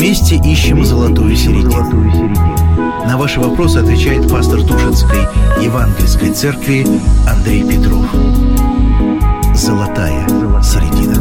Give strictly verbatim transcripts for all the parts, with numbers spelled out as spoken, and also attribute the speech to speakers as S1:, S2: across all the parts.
S1: Вместе ищем золотую середину. На ваши вопросы отвечает пастор Тушинской Евангельской церкви Андрей Петров. Золотая середина.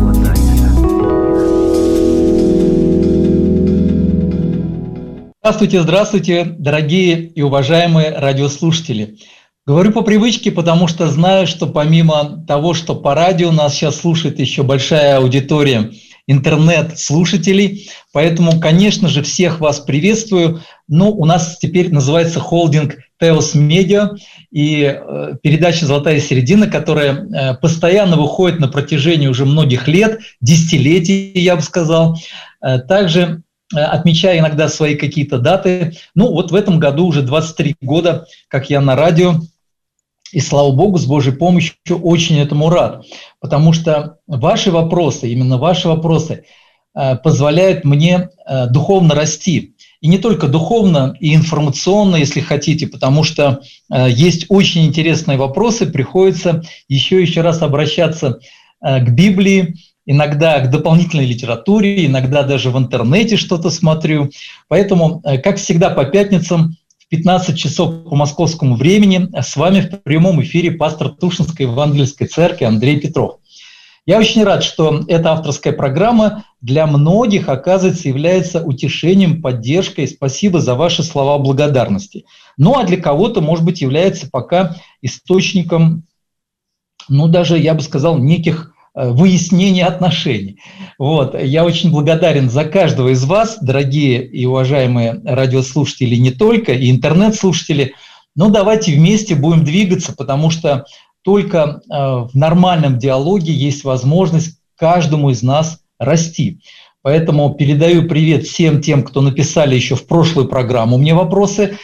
S2: Здравствуйте, здравствуйте, дорогие и уважаемые радиослушатели. Говорю по привычке, потому что знаю, что помимо того, что по радио нас сейчас слушает еще большая аудитория интернет-слушателей, поэтому, конечно же, всех вас приветствую. Ну, у нас теперь называется холдинг Теос Медиа, и э, передача «Золотая середина», которая э, постоянно выходит на протяжении уже многих лет, десятилетий, я бы сказал. Э, также э, отмечая иногда свои какие-то даты. Ну, вот в этом году уже двадцать три года, как я на радио. И, слава Богу, с Божьей помощью очень этому рад, потому что ваши вопросы, именно ваши вопросы э, позволяют мне э, духовно расти. И не только духовно, и информационно, если хотите, потому что э, есть очень интересные вопросы, приходится еще еще раз обращаться э, к Библии, иногда к дополнительной литературе, иногда даже в интернете что-то смотрю. Поэтому, э, как всегда, по пятницам, в пятнадцать часов по московскому времени с вами в прямом эфире пастор Тушинской Евангельской церкви Андрей Петров. Я очень рад, что эта авторская программа для многих, оказывается, является утешением, поддержкой. Спасибо за ваши слова благодарности. Ну а для кого-то, может быть, является пока источником, ну даже, я бы сказал, неких выяснения отношений. Вот. Я очень благодарен за каждого из вас, дорогие и уважаемые радиослушатели, не только, и интернет-слушатели. Но давайте вместе будем двигаться, потому что только в нормальном диалоге есть возможность каждому из нас расти. Поэтому передаю привет всем тем, кто написали еще в прошлую программу мне вопросы.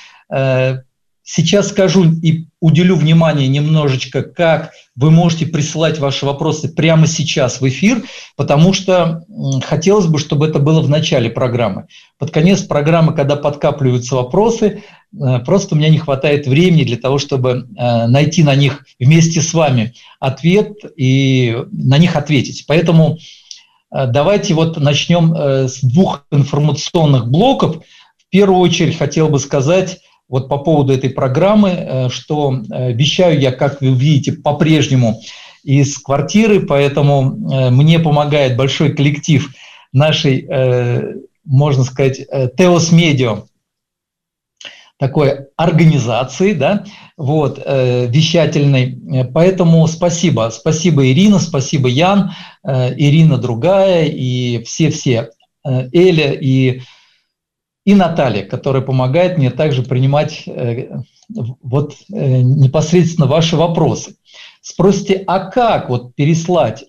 S2: Сейчас скажу и уделю внимание немножечко, как вы можете присылать ваши вопросы прямо сейчас в эфир, потому что хотелось бы, чтобы это было в начале программы. Под конец программы, когда подкапливаются вопросы, просто у меня не хватает времени для того, чтобы найти на них вместе с вами ответ и на них ответить. Поэтому давайте вот начнем с двух информационных блоков. В первую очередь хотел бы сказать, вот по поводу этой программы, что вещаю я, как вы видите, по-прежнему из квартиры, поэтому мне помогает большой коллектив нашей, можно сказать, Теос Медиа, такой организации, да, вот, вещательной. Поэтому спасибо. Спасибо, Ирина, спасибо, Ян, Ирина другая и все-все, Эля и... И Наталья, которая помогает мне также принимать э, вот, э, непосредственно ваши вопросы. Спросите, а как вот переслать э,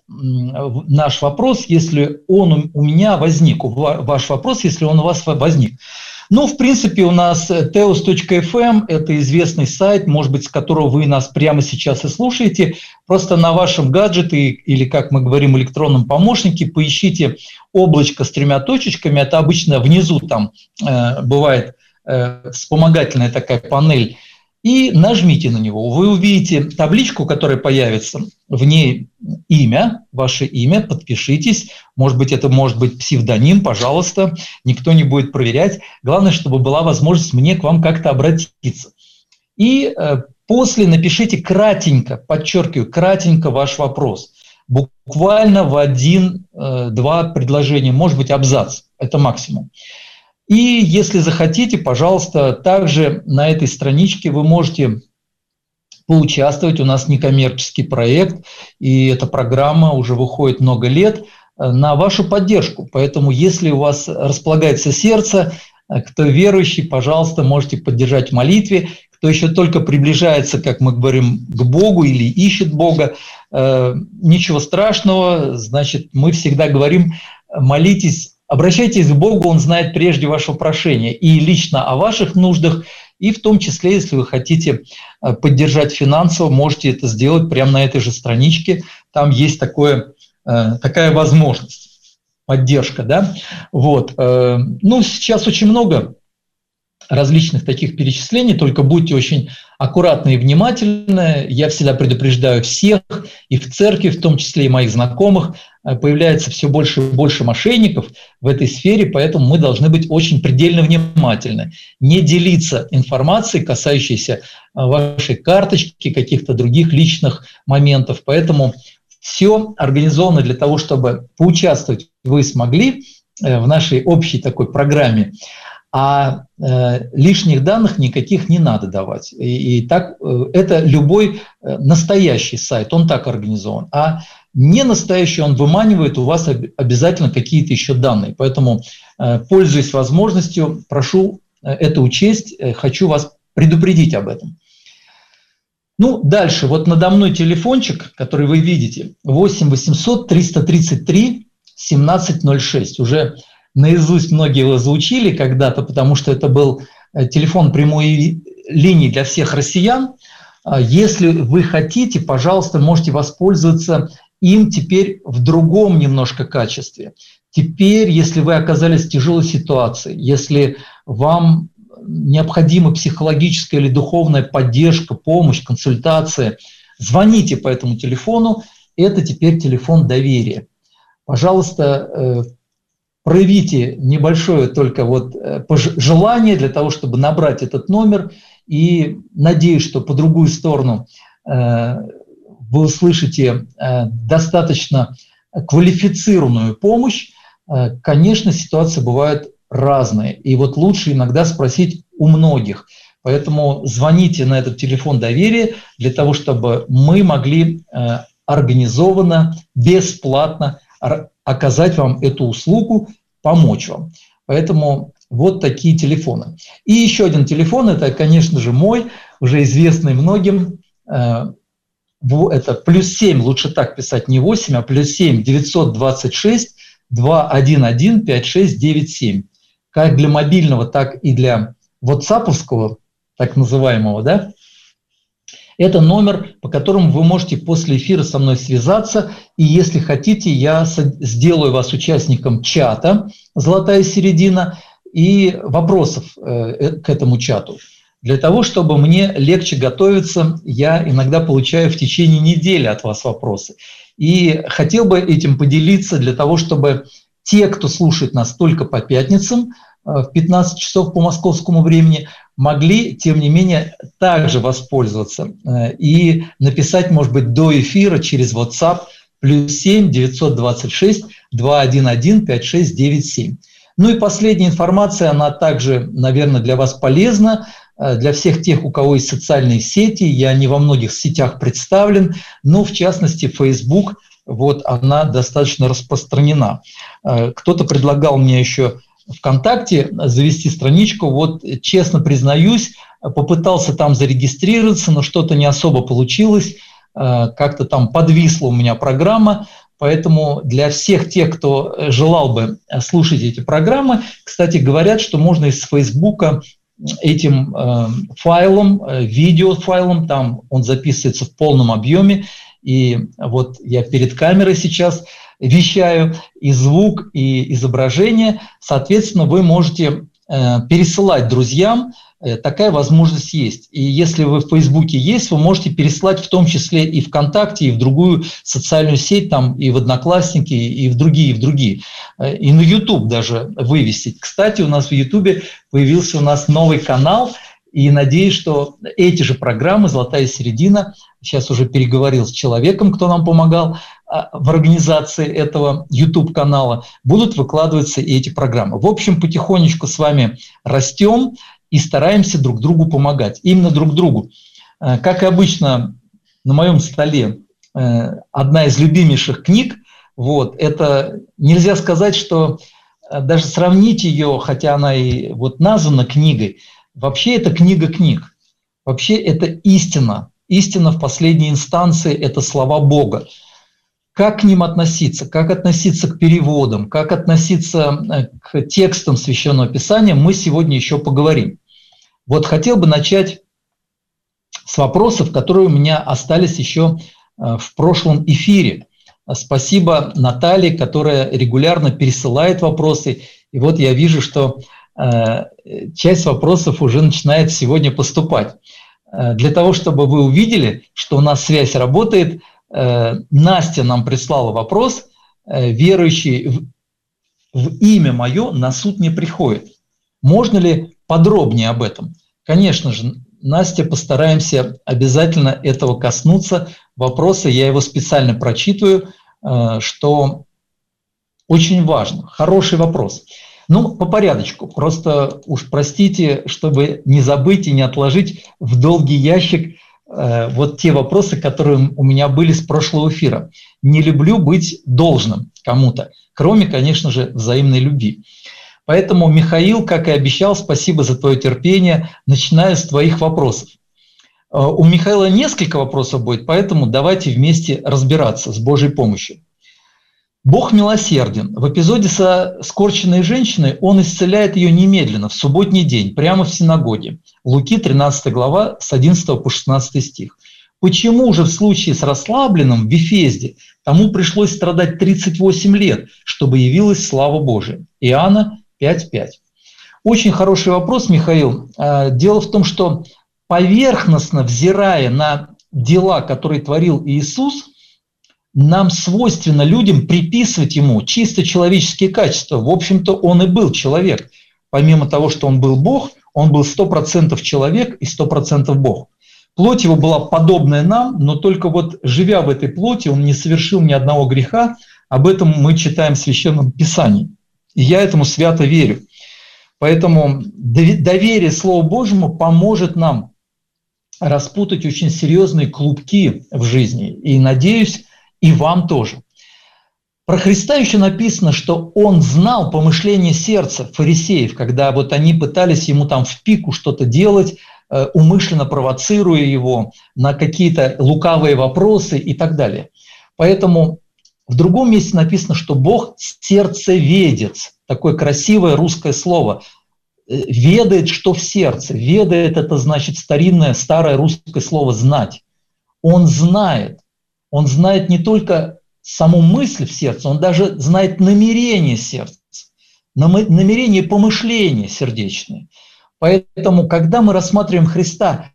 S2: наш вопрос, если он у меня возник, ваш вопрос, если он у вас возник? Ну, в принципе, у нас теос точка эф эм – это известный сайт, может быть, с которого вы нас прямо сейчас и слушаете. Просто на вашем гаджете или, как мы говорим, электронном помощнике поищите облачко с тремя точечками. Это обычно внизу там э, бывает э, вспомогательная такая панель. И нажмите на него. Вы увидите табличку, которая появится, в ней имя, ваше имя, подпишитесь. Может быть, это может быть псевдоним, пожалуйста, никто не будет проверять. Главное, чтобы была возможность мне к вам как-то обратиться. И э, после напишите кратенько, подчеркиваю, кратенько ваш вопрос. Буквально в один-два э, предложения, может быть, абзац, это максимум. И если захотите, пожалуйста, также на этой страничке вы можете поучаствовать. У нас некоммерческий проект, и эта программа уже выходит много лет на вашу поддержку. Поэтому, если у вас располагается сердце, кто верующий, пожалуйста, можете поддержать в молитве. Кто еще только приближается, как мы говорим, к Богу или ищет Бога, ничего страшного. Значит, мы всегда говорим, молитесь, обращайтесь к Богу, Он знает прежде вашего прошения и лично о ваших нуждах, и в том числе, если вы хотите поддержать финансово, можете это сделать прямо на этой же страничке. Там есть такое, такая возможность, поддержка, да. Вот. Ну, сейчас очень много различных таких перечислений, только будьте очень аккуратны и внимательны. Я всегда предупреждаю всех, и в церкви, в том числе и моих знакомых, появляется все больше и больше мошенников в этой сфере, поэтому мы должны быть очень предельно внимательны. Не делиться информацией, касающейся вашей карточки, каких-то других личных моментов. Поэтому все организовано для того, чтобы поучаствовать вы смогли в нашей общей такой программе. А э, лишних данных никаких не надо давать. И, и так э, это любой э, настоящий сайт, он так организован. А не настоящий, он выманивает у вас об, обязательно какие-то еще данные. Поэтому, э, пользуясь возможностью, прошу э, это учесть, э, хочу вас предупредить об этом. Ну, дальше, вот надо мной телефончик, который вы видите, восемь восемьсот триста тридцать три семнадцать ноль шесть. Уже наизусть многие его заучили когда-то, потому что это был телефон прямой линии для всех россиян. Если вы хотите, пожалуйста, можете воспользоваться им теперь в другом немножко качестве. Теперь, если вы оказались в тяжелой ситуации, если вам необходима психологическая или духовная поддержка, помощь, консультация, звоните по этому телефону. Это теперь телефон доверия. Пожалуйста, проявите небольшое только вот желание для того, чтобы набрать этот номер, и надеюсь, что по другую сторону вы услышите достаточно квалифицированную помощь. Конечно, ситуации бывают разные, и вот лучше иногда спросить у многих. Поэтому звоните на этот телефон доверия для того, чтобы мы могли организованно, бесплатно оказать вам эту услугу, помочь вам. Поэтому вот такие телефоны. И еще один телефон, это, конечно же, мой, уже известный многим. Это плюс семь, лучше так писать, не восемь, а плюс семь девятьсот двадцать шесть двести одиннадцать пятьдесят шесть девяносто семь. Как для мобильного, так и для ватсаповского, так называемого, да. Это номер, по которому вы можете после эфира со мной связаться. И если хотите, я сделаю вас участником чата «Золотая середина» и вопросов к этому чату. Для того, чтобы мне легче готовиться, я иногда получаю в течение недели от вас вопросы. И хотел бы этим поделиться для того, чтобы те, кто слушает нас только по пятницам, в пятнадцать часов по московскому времени, могли, тем не менее, также воспользоваться и написать, может быть, до эфира через WhatsApp плюс семь девятьсот двадцать шесть двести одиннадцать пятьдесят шесть девяносто семь. Ну и последняя информация, она также, наверное, для вас полезна, для всех тех, у кого есть социальные сети. Я не во многих сетях представлен, но в частности Facebook, вот она достаточно распространена. Кто-то предлагал мне еще ВКонтакте завести страничку, вот честно признаюсь, попытался там зарегистрироваться, но что-то не особо получилось, как-то там подвисла у меня программа, поэтому для всех тех, кто желал бы слушать эти программы, кстати, говорят, что можно из Фейсбука этим файлом, видеофайлом, там он записывается в полном объеме, и вот я перед камерой сейчас вещаю, и звук, и изображение. Соответственно, вы можете э, пересылать друзьям, э, такая возможность есть. И если вы в Фейсбуке есть, вы можете пересылать в том числе и ВКонтакте, и в другую социальную сеть, там, и в Одноклассники, и в другие, и в другие. Э, и на YouTube даже вывесить. Кстати, у нас в YouTube появился у нас новый канал, и надеюсь, что эти же программы «Золотая середина», сейчас уже переговорил с человеком, кто нам помогал в организации этого YouTube-канала, будут выкладываться и эти программы. В общем, потихонечку с вами растем и стараемся друг другу помогать. Именно друг другу. Как и обычно, на моем столе одна из любимейших книг. Вот, это нельзя сказать, что даже сравнить ее, хотя она и вот названа книгой, вообще это книга книг. Вообще это истина. Истина в последней инстанции – это слова Бога. Как к ним относиться, как относиться к переводам, как относиться к текстам Священного Писания, мы сегодня еще поговорим. Вот хотел бы начать с вопросов, которые у меня остались еще в прошлом эфире. Спасибо Наталье, которая регулярно пересылает вопросы. И вот я вижу, что часть вопросов уже начинает сегодня поступать. Для того, чтобы вы увидели, что у нас связь работает, Настя нам прислала вопрос, верующий в, в имя мое на суд не приходит. Можно ли подробнее об этом? Конечно же, Настя, постараемся обязательно этого коснуться. Вопросы, я его специально прочитываю, что очень важно. Хороший вопрос. Ну, по порядочку. Просто уж простите, чтобы не забыть и не отложить в долгий ящик э, вот те вопросы, которые у меня были с прошлого эфира. Не люблю быть должным кому-то, кроме, конечно же, взаимной любви. Поэтому, Михаил, как и обещал, спасибо за твое терпение. Начинаю с твоих вопросов. Э, у Михаила несколько вопросов будет, поэтому давайте вместе разбираться с Божьей помощью. Бог милосерден. В эпизоде со скорченной женщиной Он исцеляет ее немедленно, в субботний день, прямо в синагоге. Луки тринадцатая глава, с одиннадцатого по шестнадцатый стих. Почему же в случае с расслабленным в Вифезде тому пришлось страдать тридцать восемь лет, чтобы явилась слава Божия? Иоанна пять пять. Очень хороший вопрос, Михаил. Дело в том, что поверхностно взирая на дела, которые творил Иисус, нам свойственно людям приписывать ему чисто человеческие качества. В общем-то, он и был человек. Помимо того, что он был Бог, он был сто процентов человек и сто процентов Бог. Плоть его была подобная нам, но только вот живя в этой плоти, он не совершил ни одного греха. Об этом мы читаем в Священном Писании. И я этому свято верю. Поэтому доверие Слову Божьему поможет нам распутать очень серьезные клубки в жизни. И, надеюсь, и вам тоже. Про Христа еще написано, что Он знал помышление сердца фарисеев, когда вот они пытались ему там в пику что-то делать, умышленно провоцируя его на какие-то лукавые вопросы и так далее. Поэтому в другом месте написано, что Бог сердцеведец. Такое красивое русское слово. Ведает, что в сердце. Ведает — это значит старинное, старое русское слово «знать». Он знает. Он знает не только саму мысль в сердце, он даже знает намерение сердца, намерение помышления сердечные. Поэтому, когда мы рассматриваем Христа,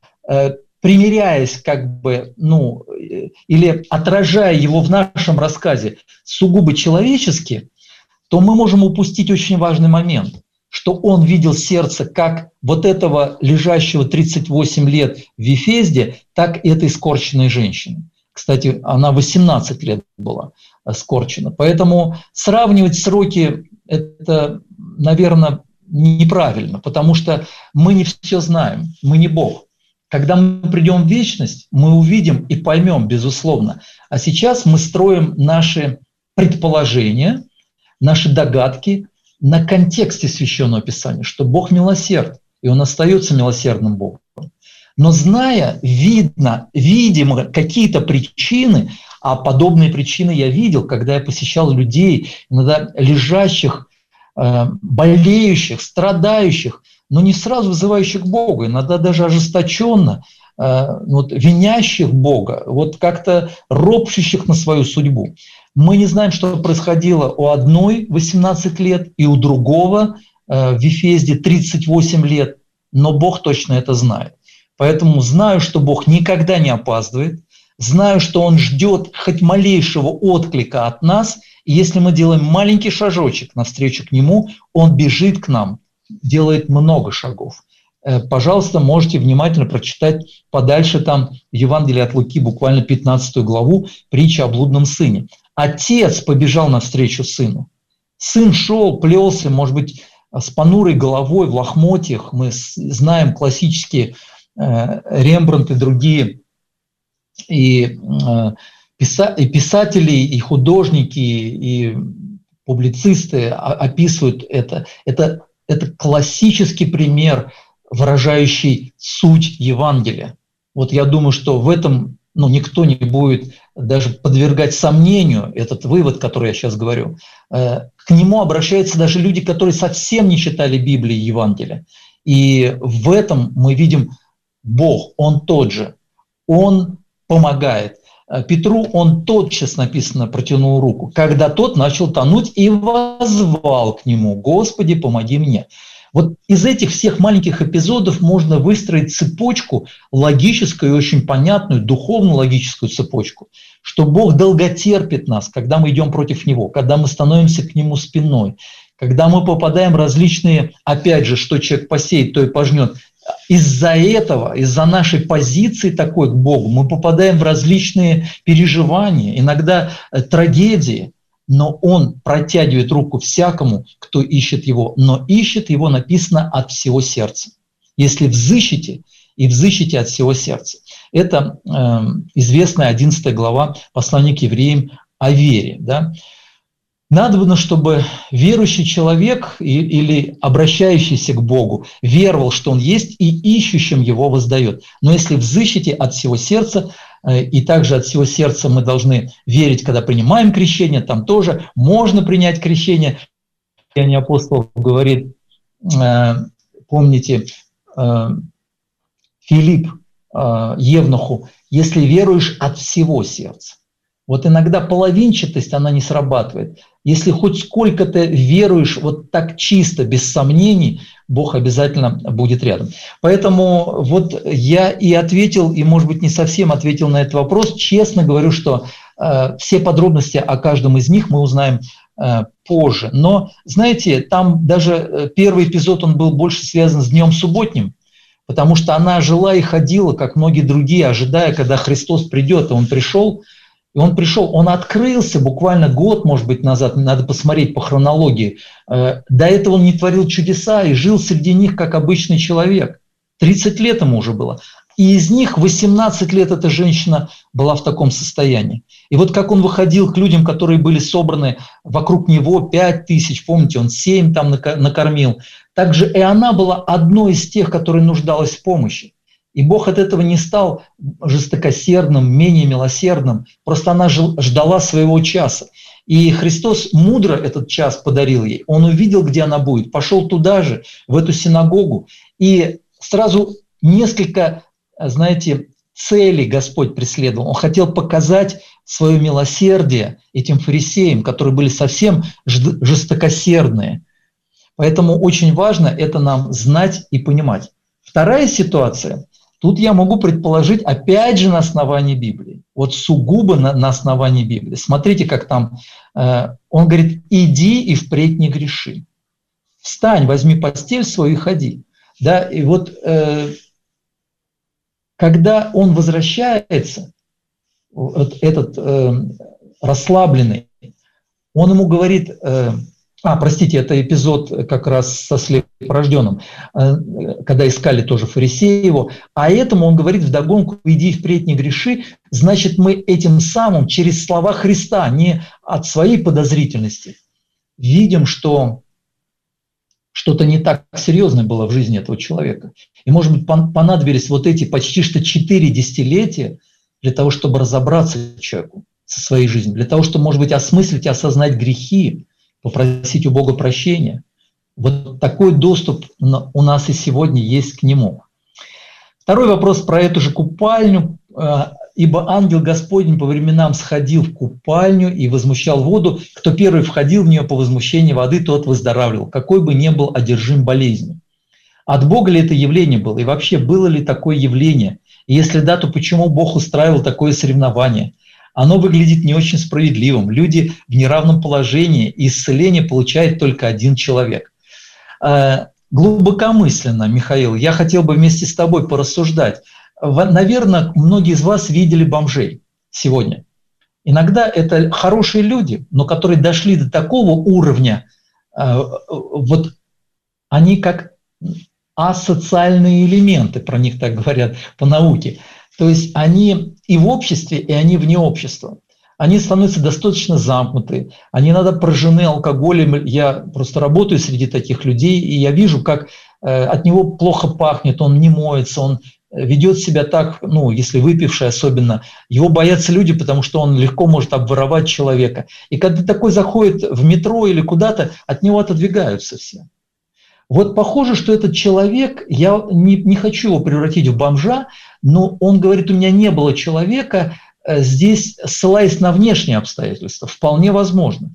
S2: примиряясь как бы, ну, или отражая его в нашем рассказе сугубо человечески, то мы можем упустить очень важный момент, что он видел сердце как вот этого лежащего тридцать восемь лет в Вифезде, так и этой скорченной женщины. Кстати, она восемнадцать лет была скорчена. Поэтому сравнивать сроки – это, наверное, неправильно, потому что мы не все знаем, мы не Бог. Когда мы придем в вечность, мы увидим и поймем, безусловно. А сейчас мы строим наши предположения, наши догадки на контексте Священного Писания, что Бог милосерд, и Он остается милосердным Богом. Но зная, видно, видимо, какие-то причины, а подобные причины я видел, когда я посещал людей, иногда лежащих, болеющих, страдающих, но не сразу вызывающих Бога, иногда даже ожесточенно, вот, винящих Бога, вот как-то ропщущих на свою судьбу. Мы не знаем, что происходило у одной восемнадцать лет и у другого в Вифезде тридцать восемь лет, но Бог точно это знает. Поэтому знаю, что Бог никогда не опаздывает, знаю, что Он ждет хоть малейшего отклика от нас, и если мы делаем маленький шажочек навстречу к Нему, Он бежит к нам, делает много шагов. Пожалуйста, можете внимательно прочитать подальше там Евангелие от Луки, буквально пятнадцатую главу, притча о блудном сыне. Отец побежал навстречу сыну. Сын шел, плелся, может быть, с понурой головой в лохмотьях. Мы знаем классические Рембрандт и другие и писатели, и художники, и публицисты описывают это. Это, это классический пример, выражающий суть Евангелия. Вот я думаю, что в этом ну, никто не будет даже подвергать сомнению этот вывод, который я сейчас говорю. К нему обращаются даже люди, которые совсем не читали Библии и Евангелия. И в этом мы видим Бог, Он тот же, Он помогает. Петру Он тотчас, написано, протянул руку, когда тот начал тонуть и воззвал к Нему: «Господи, помоги мне». Вот из этих всех маленьких эпизодов можно выстроить цепочку, логическую и очень понятную, духовно-логическую цепочку, что Бог долготерпит нас, когда мы идем против Него, когда мы становимся к Нему спиной, когда мы попадаем в различные, опять же, что человек посеет, то и пожнет. Из-за этого, из-за нашей позиции такой к Богу, мы попадаем в различные переживания, иногда трагедии, но Он протягивает руку всякому, кто ищет Его, но ищет Его, написано, от всего сердца. Если взыщете, и взыщете от всего сердца. Это э, известная одиннадцатая глава послания к евреям о вере. Да? Надобно, чтобы верующий человек или обращающийся к Богу веровал, что Он есть, и ищущим Его воздает. Но если взыщете от всего сердца, и также от всего сердца мы должны верить, когда принимаем крещение, там тоже можно принять крещение. Деяния апостолов говорит, помните, Филипп Евнуху, если веруешь от всего сердца. Вот иногда половинчатость, она не срабатывает. Если хоть сколько-то веруешь вот так чисто, без сомнений, Бог обязательно будет рядом. Поэтому вот я и ответил, и, может быть, не совсем ответил на этот вопрос. Честно говорю, что э, все подробности о каждом из них мы узнаем э, позже. Но, знаете, там даже первый эпизод, он был больше связан с днем субботним, потому что она жила и ходила, как многие другие, ожидая, когда Христос придет, и Он пришел. И он пришел, он открылся буквально год, может быть, назад, надо посмотреть по хронологии. До этого он не творил чудеса и жил среди них как обычный человек. тридцать лет ему уже было. И из них восемнадцать лет эта женщина была в таком состоянии. И вот как он выходил к людям, которые были собраны вокруг него, пять тысяч, помните, он семь там накормил. Также и она была одной из тех, которая нуждалась в помощи. И Бог от этого не стал жестокосердным, менее милосердным, просто она ждала своего часа. И Христос мудро этот час подарил ей. Он увидел, где она будет, пошел туда же, в эту синагогу. И сразу несколько, знаете, целей Господь преследовал. Он хотел показать свое милосердие этим фарисеям, которые были совсем жестокосердные. Поэтому очень важно это нам знать и понимать. Вторая ситуация. Тут я могу предположить, опять же, на основании Библии. Вот сугубо на, на основании Библии. Смотрите, как там э, он говорит, иди и впредь не греши. Встань, возьми постель свою и ходи. Да, и вот э, когда он возвращается, вот этот э, расслабленный, он ему говорит... Э, А, простите, это эпизод как раз со слепорожденным, когда искали тоже фарисеи его. А этому он говорит вдогонку, иди впредь не греши. Значит, мы этим самым через слова Христа, не от своей подозрительности, видим, что что-то не так серьезное было в жизни этого человека. И, может быть, понадобились вот эти почти что четыре десятилетия для того, чтобы разобраться человеку со своей жизнью, для того, чтобы, может быть, осмыслить и осознать грехи, попросить у Бога прощения. Вот такой доступ у нас и сегодня есть к Нему. Второй вопрос про эту же купальню. «Ибо ангел Господень по временам сходил в купальню и возмущал воду. Кто первый входил в нее по возмущению воды, тот выздоравливал, какой бы ни был одержим болезнью». От Бога ли это явление было? И вообще, было ли такое явление? И если да, то почему Бог устраивал такое соревнование? Оно выглядит не очень справедливым. Люди в неравном положении, и исцеление получает только один человек. Глубокомысленно, Михаил, я хотел бы вместе с тобой порассуждать. Наверное, многие из вас видели бомжей сегодня. Иногда это хорошие люди, но которые дошли до такого уровня, вот они как асоциальные элементы, про них так говорят по науке. То есть они и в обществе, и они вне общества. Они становятся достаточно замкнуты, они иногда поражены алкоголем. Я просто работаю среди таких людей, и я вижу, как э, от него плохо пахнет, он не моется, он ведет себя так, ну, если выпивший особенно. Его боятся люди, потому что он легко может обворовать человека. И когда такой заходит в метро или куда-то, от него отодвигаются все. Вот похоже, что этот человек, я не, не хочу его превратить в бомжа, но он говорит, у меня не было человека, здесь ссылаясь на внешние обстоятельства, вполне возможно.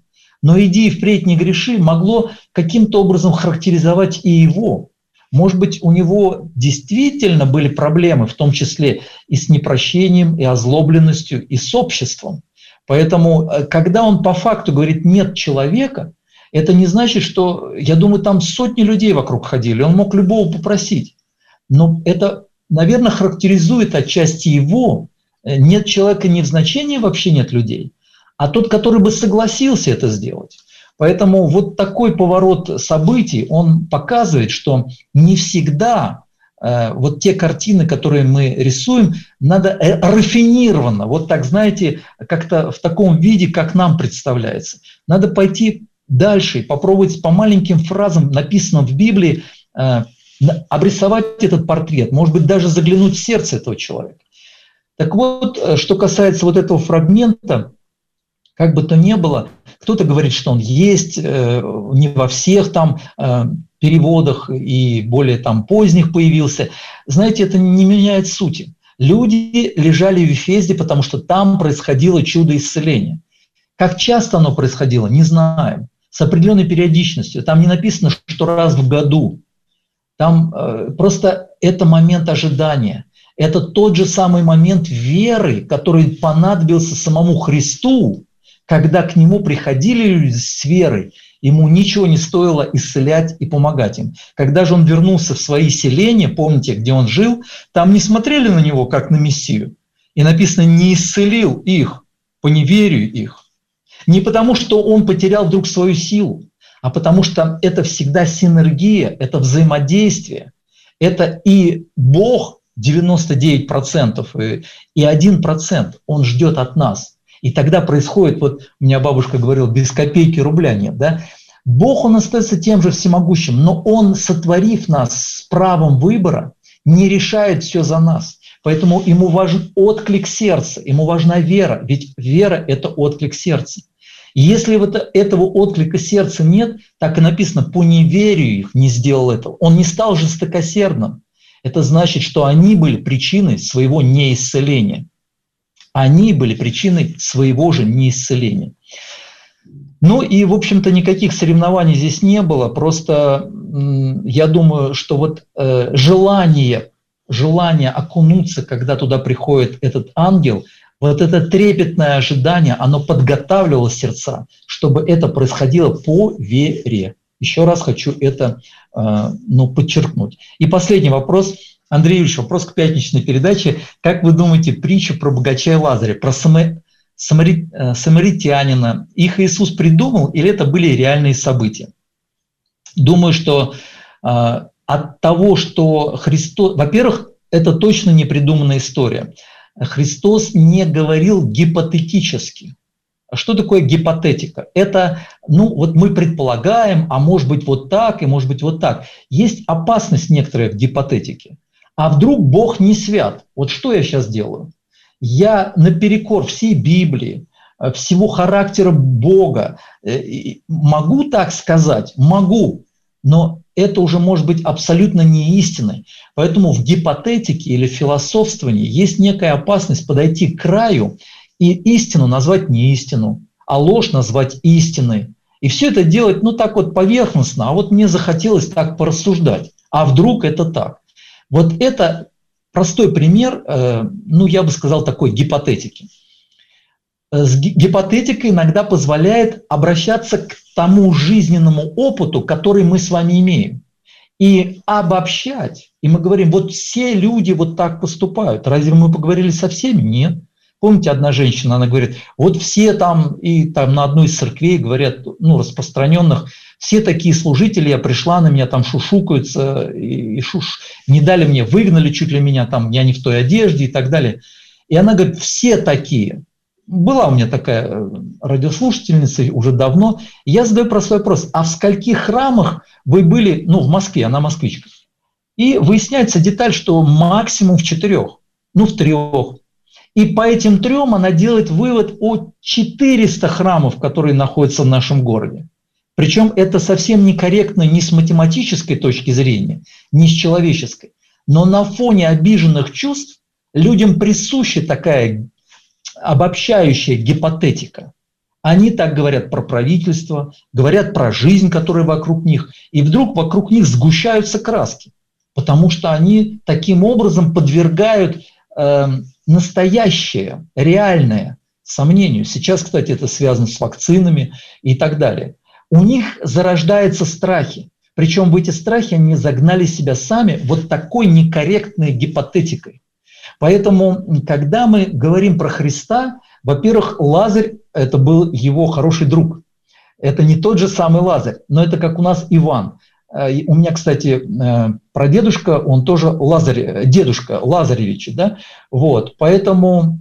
S2: но иди и впредь не греши могло каким-то образом характеризовать и его. Может быть, у него действительно были проблемы, в том числе и с непрощением, и озлобленностью, и с обществом. Поэтому, когда он по факту говорит «нет человека», это не значит, что, я думаю, там сотни людей вокруг ходили, он мог любого попросить. Но это, наверное, характеризует отчасти его. Нет человека не в значении вообще нет людей, а тот, который бы согласился это сделать. Поэтому вот такой поворот событий, он показывает, что не всегда э, вот те картины, которые мы рисуем, надо рафинированно, вот так, знаете, как-то в таком виде, как нам представляется. Надо пойти дальше и попробовать по маленьким фразам, написанным в Библии, э, обрисовать этот портрет, может быть, даже заглянуть в сердце этого человека. Так вот, что касается вот этого фрагмента, как бы то ни было, кто-то говорит, что он есть э, не во всех там э, переводах и более там поздних появился. Знаете, это не меняет сути. Люди лежали в Вифезде, потому что там происходило чудо исцеления. Как часто оно происходило, не знаем. С определенной периодичностью. Там не написано, что раз в году. Там э, просто это момент ожидания. Это тот же самый момент веры, который понадобился самому Христу, когда к нему приходили люди с верой, ему ничего не стоило исцелять и помогать им. Когда же он вернулся в свои селения, помните, где он жил, там не смотрели на него, как на Мессию. И написано, не исцелил их по неверию их. Не потому, что он потерял вдруг свою силу, а потому что это всегда синергия, это взаимодействие. Это и Бог девяносто девять процентов и один процент Он ждет от нас. И тогда происходит, вот у меня бабушка говорила, без копейки рубля нет, да? Бог, Он остается тем же всемогущим, но Он, сотворив нас с правом выбора, не решает все за нас. Поэтому Ему важен отклик сердца, Ему важна вера, ведь вера – это отклик сердца. И если вот этого отклика сердца нет, так и написано, по неверию их не сделал этого. Он не стал жестокосердным. Это значит, что они были причиной своего неисцеления. Они были причиной своего же неисцеления. Ну и, в общем-то, никаких соревнований здесь не было. Просто я думаю, что вот э, желание, желание окунуться, когда туда приходит этот ангел, вот это трепетное ожидание, оно подготавливало сердца, чтобы это происходило по вере. Еще раз хочу это э, ну, подчеркнуть. И последний вопрос. Андрей Юрьевич, вопрос к пятничной передаче. Как вы думаете, притчу про богача и Лазаря, про самарит, самаритянина, их Иисус придумал или это были реальные события? Думаю, что э, от того, что Христос... Во-первых, это точно не придуманная история. Христос не говорил гипотетически. Что такое гипотетика? Это, ну, вот мы предполагаем, а может быть вот так, и может быть вот так. Есть опасность некоторая в гипотетике. А вдруг Бог не свят? Вот что я сейчас делаю? Я наперекор всей Библии, всего характера Бога могу так сказать? Могу, но это уже может быть абсолютно не истиной. Поэтому в гипотетике или философствовании есть некая опасность подойти к краю и истину назвать не истину, а ложь назвать истиной. И все это делать, ну, так вот поверхностно, а вот мне захотелось так порассуждать. А вдруг это так? Вот это простой пример, э, ну, я бы сказал, такой гипотетики. С гипотетика иногда позволяет обращаться к тому жизненному опыту, который мы с вами имеем, и обобщать. И мы говорим, вот все люди вот так поступают. Разве мы поговорили со всеми? Нет. Помните, одна женщина, она говорит, вот все там, и там на одной из церквей говорят, ну, распространенных, все такие служители, я пришла, на меня там шушукаются, и, и шуш, не дали мне, выгнали чуть ли меня, там, я не в той одежде и так далее. И она говорит, все такие. Была у меня такая радиослушательница уже давно. И я задаю простой вопрос, а в скольких храмах вы были, ну, в Москве, она москвичка. И выясняется деталь, что максимум в четырех, ну, в трех. И по этим трем она делает вывод о четырёхстах храмов, которые находятся в нашем городе. Причем это совсем некорректно ни с математической точки зрения, ни с человеческой. Но на фоне обиженных чувств людям присуща такая обобщающая гипотетика. Они так говорят про правительство, говорят про жизнь, которая вокруг них, и вдруг вокруг них сгущаются краски, потому что они таким образом подвергают э, настоящее, реальное сомнению. Сейчас, кстати, это связано с вакцинами и так далее. У них зарождаются страхи. Причем в эти страхи они загнали себя сами вот такой некорректной гипотетикой. Поэтому, когда мы говорим про Христа, во-первых, Лазарь – это был его хороший друг. Это не тот же самый Лазарь, но это как у нас Иван. У меня, кстати, прадедушка, он тоже Лазарь, дедушка Лазаревич, да? Вот, поэтому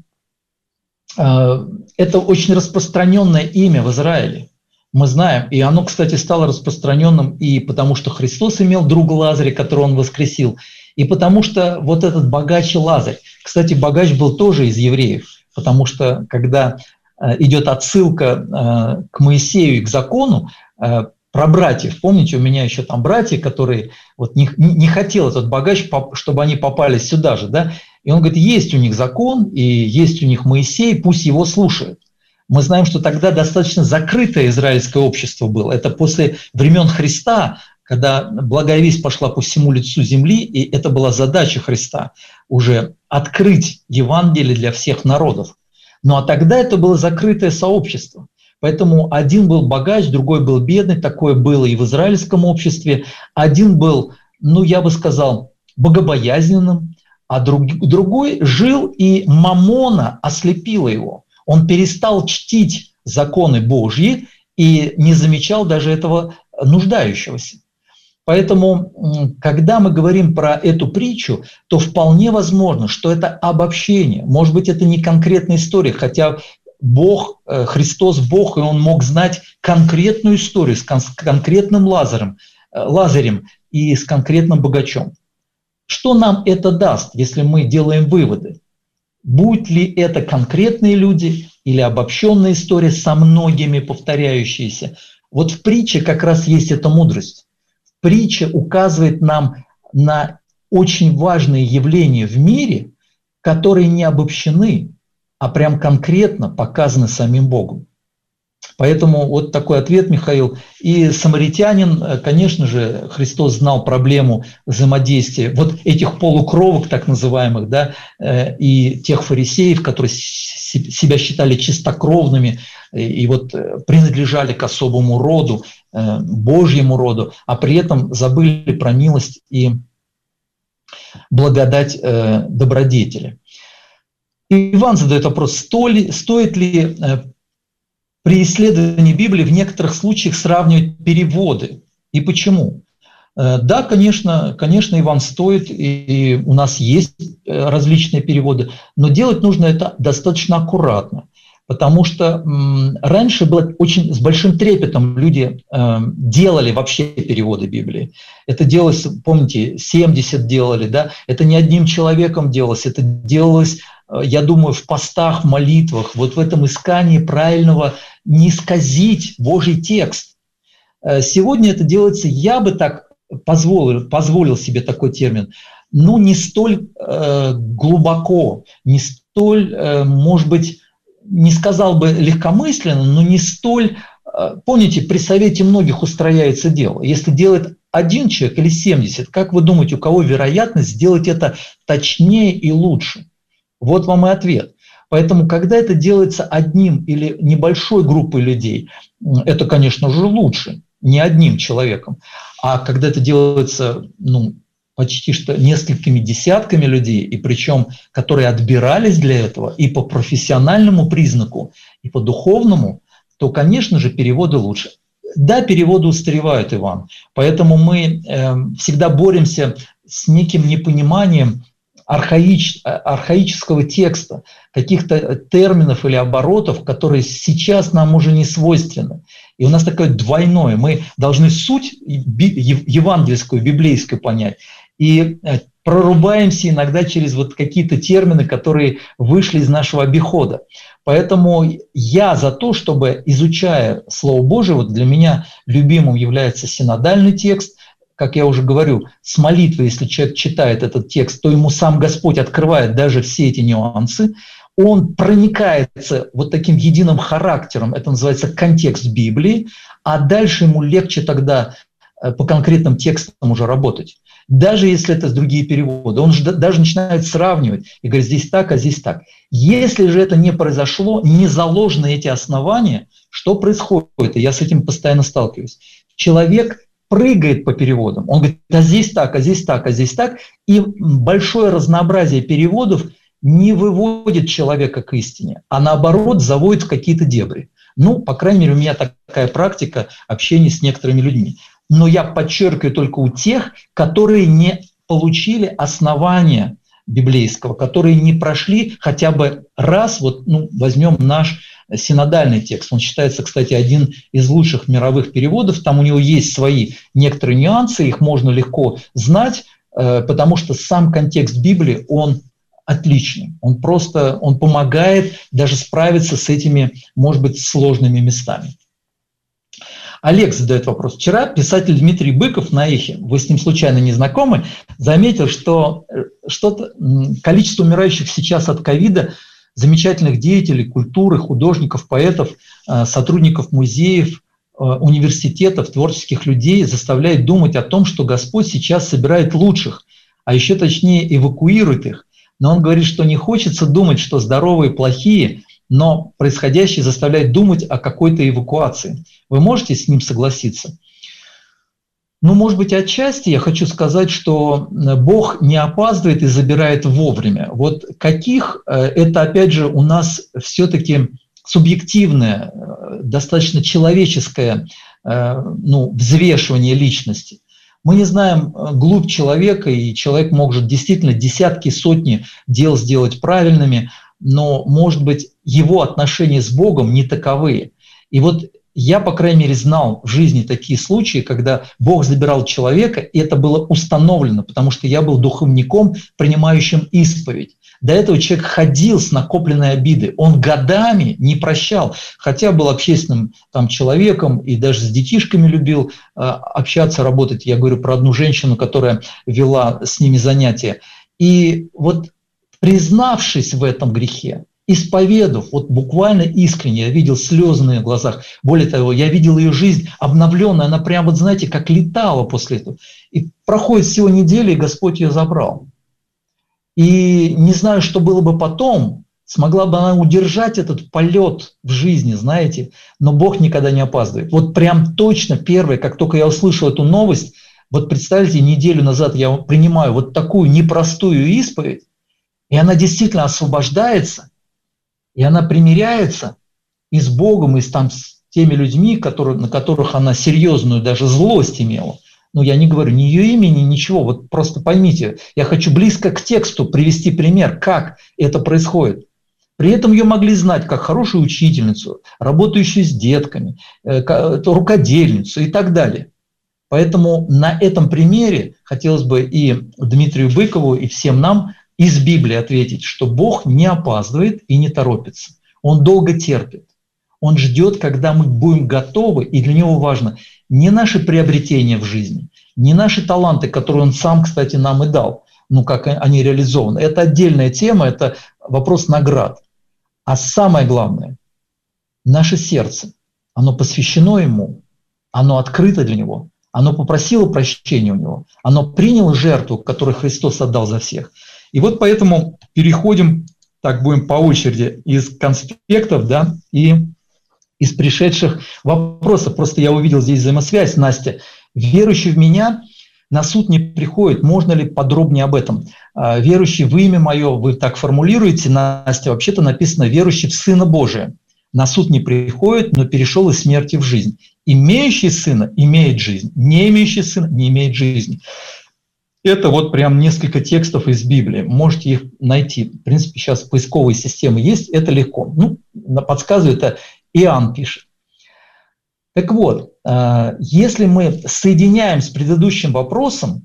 S2: это очень распространенное имя в Израиле. Мы знаем, и оно, кстати, стало распространенным и потому, что Христос имел друга Лазаря, которого он воскресил, и потому что вот этот богач Лазарь, кстати, богач был тоже из евреев, потому что когда идет отсылка к Моисею и к закону, про братьев, помните, у меня еще там братья, которые вот не, не хотел этот богач, чтобы они попали сюда же, да, и он говорит, есть у них закон, и есть у них Моисей, пусть его слушают. Мы знаем, что тогда достаточно закрытое израильское общество было. Это после времен Христа, когда благая весть пошла по всему лицу земли, и это была задача Христа уже открыть Евангелие для всех народов. Ну а тогда это было закрытое сообщество. Поэтому один был богач, другой был бедный, такое было и в израильском обществе. Один был, ну я бы сказал, богобоязненным, а друг, другой жил, и мамона ослепила его. Он перестал чтить законы Божьи и не замечал даже этого нуждающегося. Поэтому, когда мы говорим про эту притчу, то вполне возможно, что это обобщение. Может быть, это не конкретная история, хотя Бог, Христос Бог, и Он мог знать конкретную историю с конкретным Лазарем, Лазарем и с конкретным богачом. Что нам это даст, если мы делаем выводы? Будь ли это конкретные люди или обобщенная история со многими повторяющиеся? Вот в притче как раз есть эта мудрость. Притча указывает нам на очень важные явления в мире, которые не обобщены, а прям конкретно показаны самим Богом. Поэтому вот такой ответ, Михаил. И самаритянин, конечно же, Христос знал проблему взаимодействия вот этих полукровок, так называемых, да, и тех фарисеев, которые себя считали чистокровными и вот принадлежали к особому роду, Божьему роду, а при этом забыли про милость и благодать добродетели. Иван задает вопрос, стоит ли при исследовании Библии в некоторых случаях сравнивать переводы и почему? Да, конечно, конечно, Иван, стоит, и у нас есть различные переводы, но делать нужно это достаточно аккуратно, потому что раньше было очень с большим трепетом люди делали вообще переводы Библии. Это делалось, помните, семьдесят делали, да, это не одним человеком делалось, это делалось, я думаю, в постах, в молитвах, вот в этом искании правильного не исказить Божий текст. Сегодня это делается, я бы так позволил, позволил себе такой термин, ну не столь э, глубоко, не столь, э, может быть, не сказал бы легкомысленно, но не столь, э, помните, при совете многих устрояется дело. Если делает один человек или семьдесят, как вы думаете, у кого вероятность сделать это точнее и лучше? Вот вам и ответ. Поэтому, когда это делается одним или небольшой группой людей, это, конечно же, лучше, не одним человеком. А когда это делается, ну, почти что несколькими десятками людей, и причем, которые отбирались для этого и по профессиональному признаку, и по духовному, то, конечно же, переводы лучше. Да, переводы устаревают, Иван, поэтому мы э, всегда боремся с неким непониманием архаич, архаического текста, каких-то терминов или оборотов, которые сейчас нам уже не свойственны. И у нас такое двойное. Мы должны суть евангельскую, библейскую понять. И прорубаемся иногда через вот какие-то термины, которые вышли из нашего обихода. Поэтому я за то, чтобы, изучая Слово Божие, вот для меня любимым является синодальный текст. Как я уже говорю, с молитвой, если человек читает этот текст, то ему сам Господь открывает даже все эти нюансы. он проникается вот таким единым характером, это называется контекст Библии, а дальше ему легче тогда по конкретным текстам уже работать. Даже если это другие переводы. Он же даже начинает сравнивать и говорит, здесь так, а здесь так. Если же это не произошло, не заложены эти основания, что происходит? И я с этим постоянно сталкиваюсь. Человек прыгает по переводам. Он говорит, а здесь так, а здесь так, а здесь так. И большое разнообразие переводов не выводит человека к истине, а наоборот заводит в какие-то дебри. Ну, по крайней мере, у меня такая практика общения с некоторыми людьми. Но я подчеркиваю только у тех, которые не получили основания библейского, которые не прошли хотя бы раз, вот, ну, возьмем наш синодальный текст. Он считается, кстати, один из лучших мировых переводов. Там у него есть свои некоторые нюансы, их можно легко знать, потому что сам контекст Библии, он отличный. Он просто, он помогает даже справиться с этими, может быть, сложными местами. Олег задает вопрос. Вчера писатель Дмитрий Быков на Эхе, вы с ним случайно не знакомы, заметил, что что-то, количество умирающих сейчас от ковида замечательных деятелей культуры, художников, поэтов, сотрудников музеев, университетов, творческих людей заставляет думать о том, что Господь сейчас собирает лучших, а еще точнее эвакуирует их. Но он говорит, что не хочется думать, что здоровые плохие, но происходящее заставляет думать о какой-то эвакуации. Вы можете с ним согласиться? Ну, может быть, отчасти я хочу сказать, что Бог не опаздывает и забирает вовремя. Вот каких, это опять же у нас все-таки субъективное, достаточно человеческое, ну, взвешивание личности. Мы не знаем глубь человека, и человек может действительно десятки, сотни дел сделать правильными, но, может быть, его отношения с Богом не таковые. И вот я, по крайней мере, знал в жизни такие случаи, когда Бог забирал человека, и это было установлено, потому что я был духовником, принимающим исповедь. До этого человек ходил с накопленной обидой, он годами не прощал, хотя был общественным там, человеком и даже с детишками любил э, общаться, работать. Я говорю про одну женщину, которая вела с ними занятия. И вот признавшись в этом грехе, исповедав, вот буквально искренне, я видел слезы на ее глазах. Более того, я видел ее жизнь обновленную, она прям, вот знаете, как летала после этого. И проходит всего неделя, и Господь ее забрал. И не знаю, что было бы потом, смогла бы она удержать этот полет в жизни, знаете, но Бог никогда не опаздывает. Вот прям точно первое, как только я услышал эту новость, вот представьте, неделю назад я принимаю вот такую непростую исповедь, и она действительно освобождается, и она примиряется и с Богом, и с, там, с теми людьми, которые, на которых она серьезную даже злость имела. Ну, я не говорю ни ее имени, ничего, вот просто поймите, я хочу близко к тексту привести пример, как это происходит. При этом ее могли знать как хорошую учительницу, работающую с детками, рукодельницу и так далее. Поэтому на этом примере хотелось бы и Дмитрию Быкову, и всем нам из Библии ответить, что Бог не опаздывает и не торопится. Он долго терпит. Он ждет, когда мы будем готовы, и для Него важно не наши приобретения в жизни, не наши таланты, которые Он сам, кстати, нам и дал, ну, как они реализованы. Это отдельная тема, это вопрос наград. А самое главное, наше сердце, оно посвящено Ему, оно открыто для Него, оно попросило прощения у Него, оно приняло жертву, которую Христос отдал за всех. И вот поэтому переходим, так будем по очереди, из конспектов, да, и из пришедших вопросов. Просто я увидел здесь взаимосвязь, Настя. Верующий в меня на суд не приходит. Можно ли подробнее об этом? Верующий в имя мое, вы так формулируете, Настя, вообще-то написано верующий в Сына Божия. На суд не приходит, но перешел из смерти в жизнь. Имеющий Сына имеет жизнь, не имеющий Сына не имеет жизни. Это вот прям несколько текстов из Библии. Можете их найти. В принципе, сейчас поисковые системы есть, это легко. Ну, подсказывает, это Иоанн пишет. Так вот, если мы соединяем с предыдущим вопросом,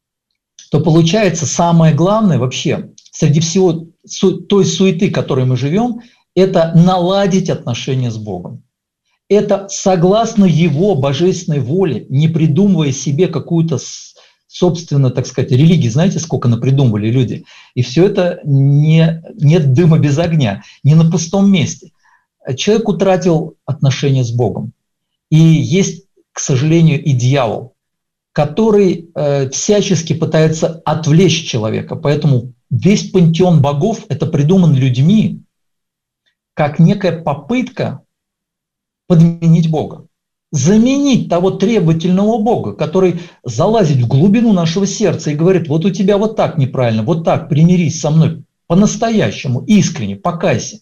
S2: то получается самое главное вообще среди всего той суеты, в которой мы живем, это наладить отношения с Богом. Это согласно Его божественной воле, не придумывая себе какую-то собственно, так сказать, религии, знаете, сколько напридумывали люди. И все это не, нет дыма без огня, не на пустом месте. Человек утратил отношения с Богом. И есть, к сожалению, и дьявол, который э, всячески пытается отвлечь человека. Поэтому весь пантеон богов – это придуман людьми как некая попытка подменить Бога. Заменить того требовательного Бога, который залазит в глубину нашего сердца и говорит: вот у тебя вот так неправильно, вот так, примирись со мной по-настоящему, искренне, покайся.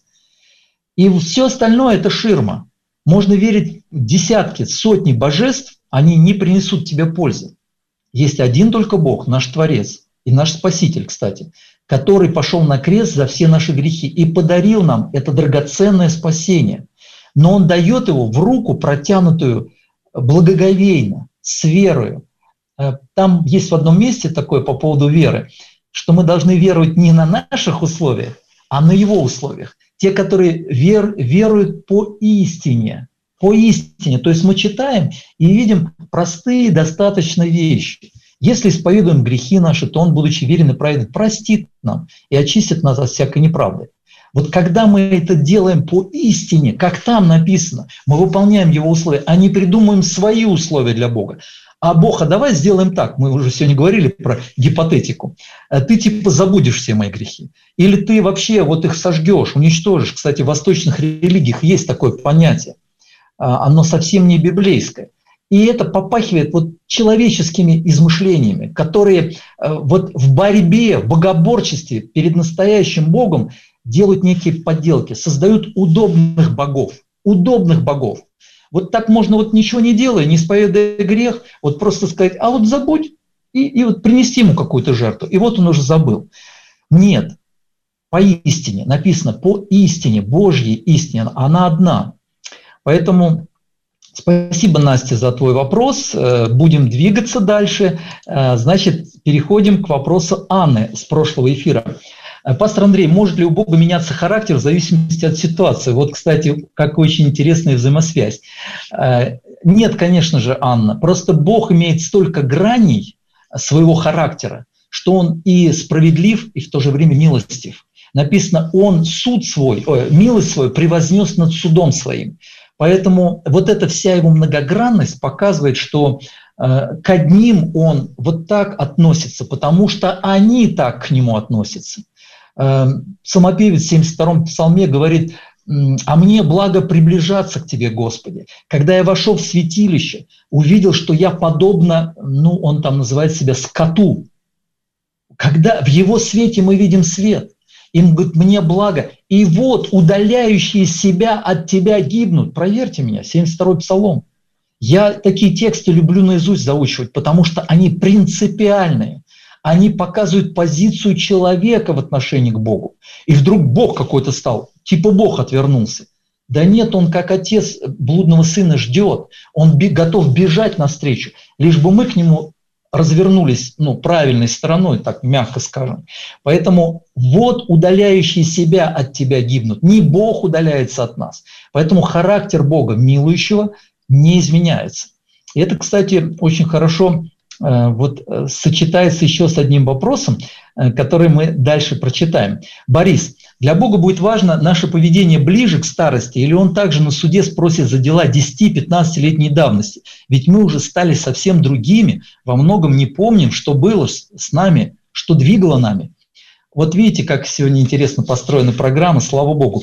S2: И все остальное – это ширма. Можно верить в десятки, сотни божеств, они не принесут тебе пользы. Есть один только Бог, наш Творец и наш Спаситель, кстати, который пошел на крест за все наши грехи и подарил нам это драгоценное спасение. Но Он дает его в руку, протянутую благоговейно, с верою. Там есть в одном месте такое по поводу веры, что мы должны веровать не на наших условиях, а на Его условиях. Те, которые вер, веруют по истине. По истине. То есть мы читаем и видим простые достаточно вещи. Если исповедуем грехи наши, то Он, будучи верен и праведен, простит нам и очистит нас от всякой неправды. Вот когда мы это делаем по истине, как там написано, мы выполняем Его условия, а не придумываем свои условия для Бога. А Бог, а давай сделаем так, мы уже сегодня говорили про гипотетику. Ты типа забудешь все мои грехи. Или ты вообще вот их сожгешь, уничтожишь. Кстати, в восточных религиях есть такое понятие. Оно совсем не библейское. И это попахивает вот человеческими измышлениями, которые вот в борьбе, в богоборчестве перед настоящим Богом делают некие подделки, создают удобных богов, удобных богов. Вот так можно вот ничего не делая, не исповедуя грех, вот просто сказать: а вот забудь, и, и вот принести ему какую-то жертву, и вот он уже забыл. Нет, поистине, написано по истине, Божьей истине, она одна. Поэтому спасибо, Настя, за твой вопрос. Будем двигаться дальше. Значит, переходим к вопросу Анны с прошлого эфира. Пастор Андрей, может ли у Бога меняться характер в зависимости от ситуации? Вот, кстати, как очень интересная взаимосвязь. Нет, конечно же, Анна. Просто Бог имеет столько граней своего характера, что Он и справедлив, и в то же время милостив. Написано: Он суд свой, ой, милость свою превознес над судом своим. Поэтому вот эта вся его многогранность показывает, что э, к одним Он вот так относится, потому что они так к Нему относятся. Э, Псалмопевец в семьдесят втором псалме говорит: «А мне благо приближаться к Тебе, Господи. Когда я вошел в святилище, увидел, что я подобно, ну, он там называет себя скоту. Когда в Его свете мы видим свет». Им говорит: мне благо. И вот удаляющие себя от тебя гибнут. Проверьте меня, семьдесят второй псалом. Я такие тексты люблю наизусть заучивать, потому что они принципиальные. Они показывают позицию человека в отношении к Богу. И вдруг Бог какой-то стал, типа Бог отвернулся. Да нет, он как отец блудного сына ждет. Он готов бежать навстречу, лишь бы мы к нему развернулись, ну, правильной стороной, так мягко скажем. Поэтому вот удаляющие себя от тебя гибнут. Не Бог удаляется от нас. Поэтому характер Бога милующего не изменяется. И это, кстати, очень хорошо э, вот, э, сочетается еще с одним вопросом, э, который мы дальше прочитаем. Борис, для Бога будет важно наше поведение ближе к старости, или Он также на суде спросит за дела десяти-пятнадцатилетней давности? Ведь мы уже стали совсем другими, во многом не помним, что было с нами, что двигало нами. Вот видите, как сегодня интересно построена программа, слава Богу.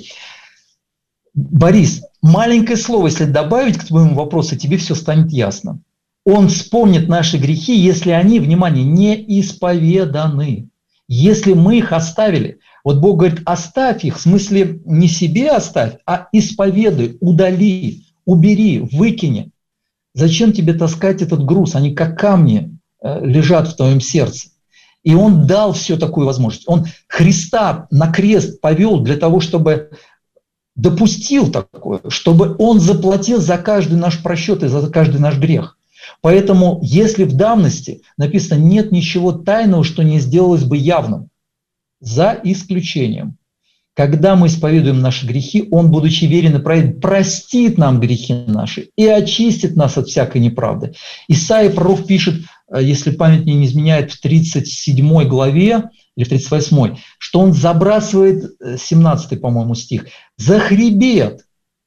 S2: Борис, маленькое слово, если добавить к твоему вопросу, тебе все станет ясно. Он вспомнит наши грехи, если они, внимание, не исповеданы. Если мы их оставили. Вот Бог говорит: оставь их, в смысле не себе оставь, а исповедуй, удали, убери, выкини. Зачем тебе таскать этот груз? Они как камни лежат в твоем сердце. И Он дал всю такую возможность. Он Христа на крест повел для того, чтобы допустил такое, чтобы Он заплатил за каждый наш просчет и за каждый наш грех. Поэтому, если в давности написано: нет ничего тайного, что не сделалось бы явным, за исключением, когда мы исповедуем наши грехи, Он, будучи верен и праведен, простит нам грехи наши и очистит нас от всякой неправды. Исаия пророк пишет: если память мне не изменяет, в тридцать седьмой главе или в тридцать восьмой, что он забрасывает, семнадцатый, по-моему, стих, за хребет.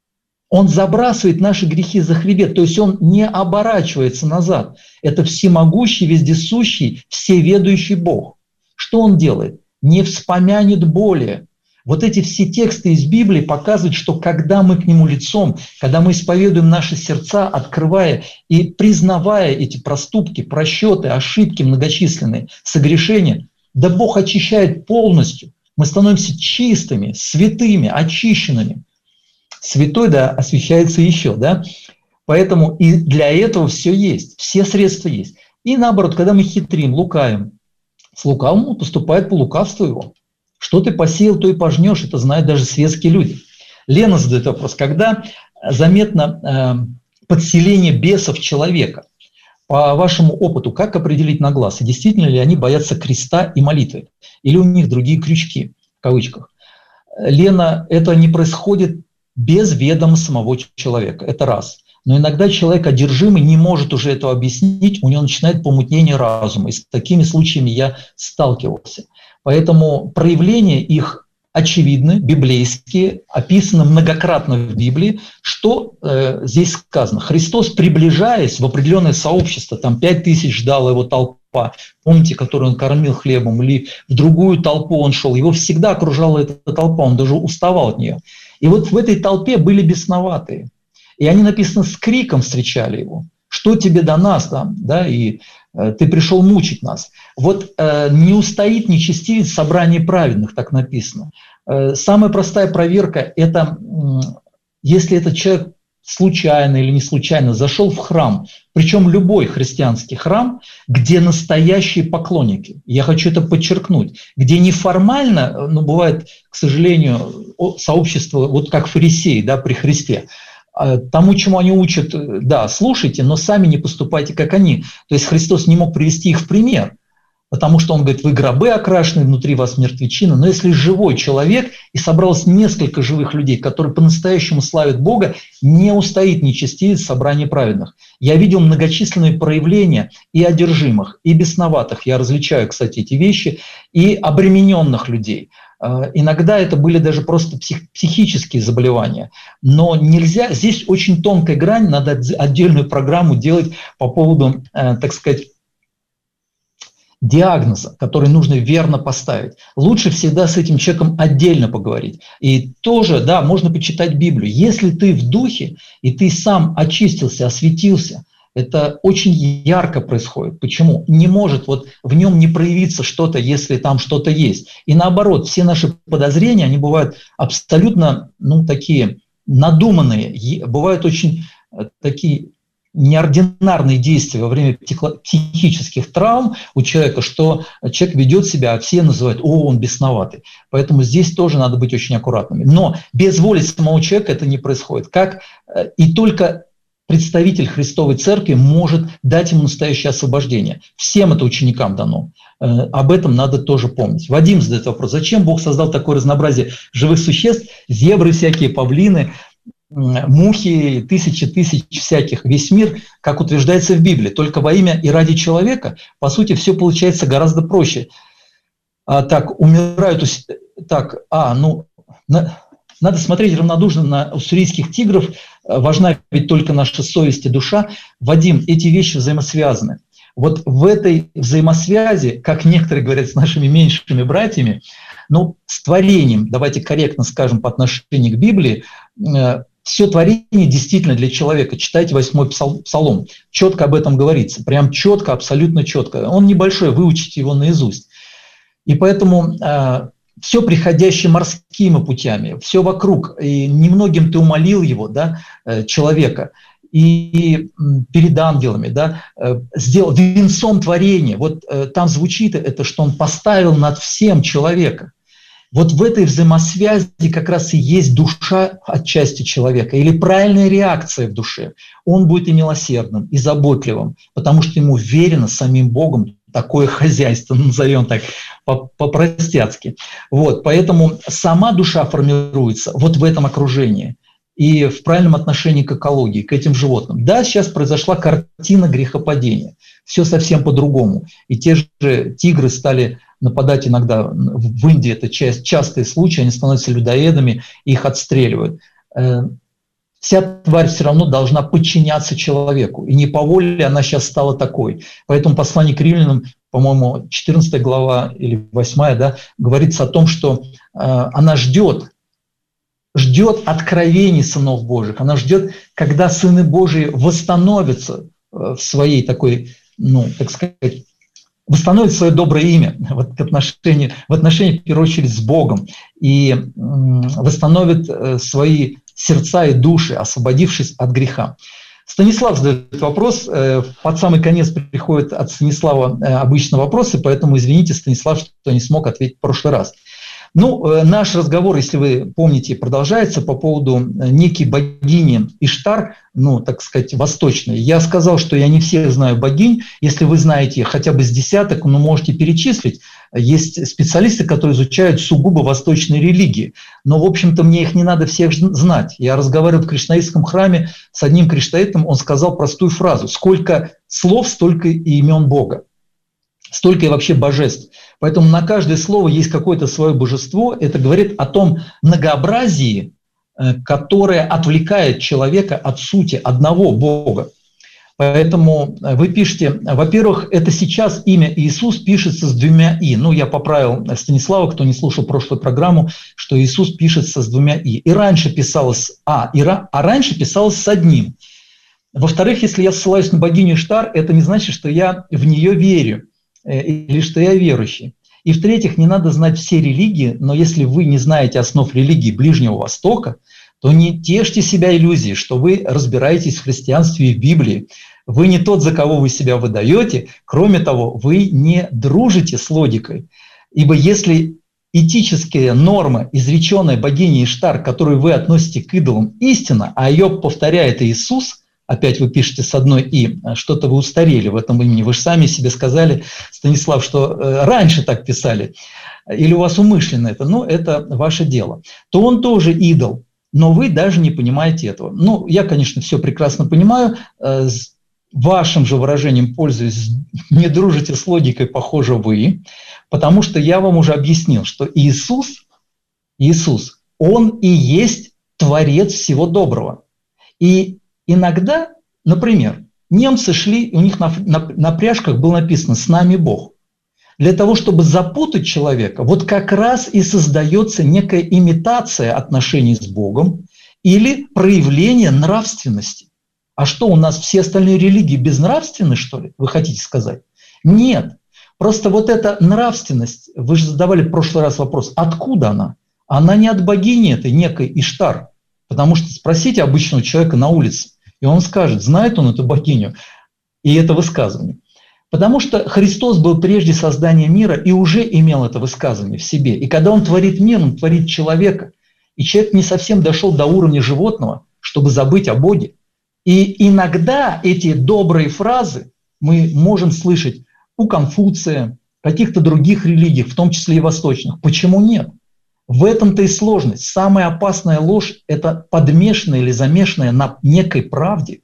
S2: Он забрасывает наши грехи за хребет, то есть он не оборачивается назад. Это всемогущий, вездесущий, всеведущий Бог. Что он делает? Не вспомянет более. Вот эти все тексты из Библии показывают, что когда мы к Нему лицом, когда мы исповедуем наши сердца, открывая и признавая эти проступки, просчеты, ошибки многочисленные, согрешения, да Бог очищает полностью. Мы становимся чистыми, святыми, очищенными. Святой, да, освящается еще, да. Поэтому и для этого все есть, все средства есть. И наоборот, когда мы хитрим, лукавим, с лукавым поступает по лукавству его. Что ты посеял, то и пожнешь, это знают даже светские люди. Лена задает вопрос, когда заметно э, подселение бесов человека? По вашему опыту, как определить на глаз, действительно ли они боятся креста и молитвы? Или у них другие крючки, в кавычках? Лена, это не происходит без ведома самого человека, это раз. Но иногда человек одержимый не может уже этого объяснить, у него начинает помутнение разума. И с такими случаями я сталкивался. Поэтому проявления их очевидны, библейские, описаны многократно в Библии. Что э, здесь сказано? Христос, приближаясь в определенное сообщество, там пять тысяч ждала его толпа, помните, которую он кормил хлебом, или в другую толпу он шел, его всегда окружала эта толпа, он даже уставал от нее. И вот в этой толпе были бесноватые. И они, написано, с криком встречали его. Что тебе до нас, да, да и э, ты пришел мучить нас. Вот э, не устоит нечестивец в собрании праведных, так написано. Э, самая простая проверка – это э, если этот человек случайно или не случайно зашел в храм, причем любой христианский храм, где настоящие поклонники. Я хочу это подчеркнуть. Где неформально, но бывает, к сожалению, сообщество, вот как фарисеи, да, при Христе, тому, чему они учат, да, слушайте, но сами не поступайте, как они. То есть Христос не мог привести их в пример, потому что он говорит, вы гробы окрашены, внутри вас мертвечина. Но если живой человек, и собралось несколько живых людей, которые по-настоящему славят Бога, не устоит нечестивец в собрании праведных. Я видел многочисленные проявления и одержимых, и бесноватых, я различаю, кстати, эти вещи, и обремененных людей. Иногда это были даже просто псих, психические заболевания. Но нельзя, здесь очень тонкая грань, надо отдельную программу делать по поводу, э, так сказать, диагноза, который нужно верно поставить. Лучше всегда с этим человеком отдельно поговорить. И тоже, да, можно почитать Библию. Если ты в духе, и ты сам очистился, осветился, это очень ярко происходит. Почему? Не может вот в нем не проявиться что-то, если там что-то есть. И наоборот, все наши подозрения, они бывают абсолютно, ну, такие надуманные, бывают очень такие неординарные действия во время психических травм у человека, что человек ведет себя, а все называют, о, он бесноватый. Поэтому здесь тоже надо быть очень аккуратными. Но без воли самого человека это не происходит. Как и только представитель Христовой Церкви может дать ему настоящее освобождение. Всем это ученикам дано. Об этом надо тоже помнить. Вадим задает вопрос, зачем Бог создал такое разнообразие живых существ, зебры всякие, павлины, мухи, тысячи тысяч всяких, весь мир, как утверждается в Библии, только во имя и ради человека, по сути, все получается гораздо проще. А, так, умирают, так, а, ну, на, надо смотреть равнодушно на уссурийских тигров, важна ведь только наша совесть и душа. Вадим, эти вещи взаимосвязаны. Вот в этой взаимосвязи, как некоторые говорят с нашими меньшими братьями, ну, с творением, давайте корректно скажем по отношению к Библии, все творение действительно для человека. Читайте восьмой псалом. Четко об этом говорится. Прям четко, абсолютно четко. Он небольшой, выучите его наизусть. И поэтому э, все приходящее морскими путями, все вокруг. И немногим ты умолил его, да, э, человека. И перед ангелами, да, э, сделал венцом творения. Вот э, там звучит это, что он поставил над всем человека. Вот в этой взаимосвязи как раз и есть душа отчасти человека, или правильная реакция в душе. Он будет и милосердным, и заботливым, потому что ему верено самим Богом такое хозяйство, назовем так, по-простяцки. Вот, поэтому сама душа формируется вот в этом окружении. и в правильном отношении к экологии, к этим животным. Да, сейчас произошла картина грехопадения, все совсем по-другому. И те же тигры стали нападать иногда, в Индии это частые случаи, они становятся людоедами, их отстреливают. Вся тварь все равно должна подчиняться человеку, и не по воле она сейчас стала такой. Поэтому послание к римлянам, по-моему, четырнадцатая глава или восьмая, да, говорится о том, что она ждет, ждет откровений сынов Божьих, она ждет, когда сыны Божьи восстановятся в своей такой, ну, так сказать, восстановят свое доброе имя в отношении, в отношении, в первую очередь, с Богом, и восстановят свои сердца и души, освободившись от греха. Станислав задает вопрос, под самый конец приходит от Станислава обычно вопросы, поэтому извините, Станислав, что не смог ответить в прошлый раз. Ну, наш разговор, если вы помните, продолжается по поводу некой богини Иштар, ну, так сказать, восточной. Я сказал, что я не всех знаю богинь. Если вы знаете хотя бы с десяток, ну, можете перечислить. Есть специалисты, которые изучают сугубо восточные религии. Но, в общем-то, мне их не надо всех знать. Я разговаривал в кришнаитском храме с одним кришнаитом, он сказал простую фразу: «Сколько слов, столько и имен Бога». Столько и вообще божеств. Поэтому на каждое слово есть какое-то свое божество. Это говорит о том многообразии, которое отвлекает человека от сути одного Бога. Поэтому вы пишете, во-первых, это сейчас имя Иисус пишется с двумя «и». Ну, я поправил Станислава, кто не слушал прошлую программу, что Иисус пишется с двумя «и». И раньше писалось «а», и ра, а раньше писалось с одним. Во-вторых, если я ссылаюсь на богиню Иштар, это не значит, что я в нее верю или что я верующий. И в-третьих, не надо знать все религии, но если вы не знаете основ религии Ближнего Востока, то не тешьте себя иллюзией, что вы разбираетесь в христианстве и в Библии. Вы не тот, за кого вы себя выдаете. Кроме того, вы не дружите с логикой. Ибо если этическая норма, изреченная богиней Иштар, которую вы относите к идолам, истина, а ее повторяет Иисус, опять вы пишете с одной «и», что-то вы устарели в этом имени. Вы же сами себе сказали, Станислав, что раньше так писали, или у вас умышленно это, ну, это ваше дело. То он тоже идол, но вы даже не понимаете этого. Ну, я, конечно, все прекрасно понимаю, с вашим же выражением пользуюсь, не дружите с логикой, похоже, вы, потому что я вам уже объяснил, что Иисус, Иисус, Он и есть Творец всего доброго. И иногда, например, немцы шли, у них на, на, на пряжках было написано «С нами Бог». Для того, чтобы запутать человека, вот как раз и создается некая имитация отношений с Богом или проявление нравственности. А что, у нас все остальные религии безнравственны, что ли, вы хотите сказать? Нет. Просто вот эта нравственность, вы же задавали в прошлый раз вопрос, откуда она? Она не от богини этой некой Иштар. Потому что спросите обычного человека на улице, и он скажет, знает он эту богиню и это высказывание. Потому что Христос был прежде создания мира и уже имел это высказывание в себе. И когда Он творит мир, Он творит человека. И человек не совсем дошел до уровня животного, чтобы забыть о Боге. И иногда эти добрые фразы мы можем слышать у Конфуция, каких-то других религий, в том числе и восточных. Почему нет? В этом-то и сложность. Самая опасная ложь – это подмешанная или замешанная на некой правде.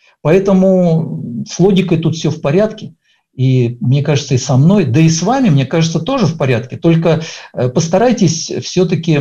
S2: Поэтому с логикой тут все в порядке. И мне кажется, и со мной, да и с вами, мне кажется, тоже в порядке. Только постарайтесь все-таки,